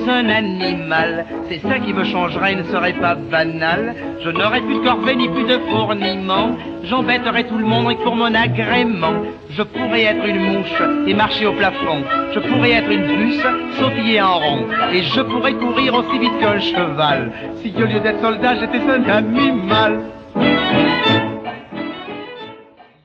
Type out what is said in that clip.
un animal. C'est ça qui me changerait et ne serait pas banal. Je n'aurais plus de corvée ni plus de fourniment. J'embêterais tout le monde et pour mon agrément. Je pourrais être une mouche et marcher au plafond. Je pourrais être une puce, sautiller en rond. Et je pourrais courir aussi vite qu'un cheval. Si au lieu d'être soldat, j'étais un animal.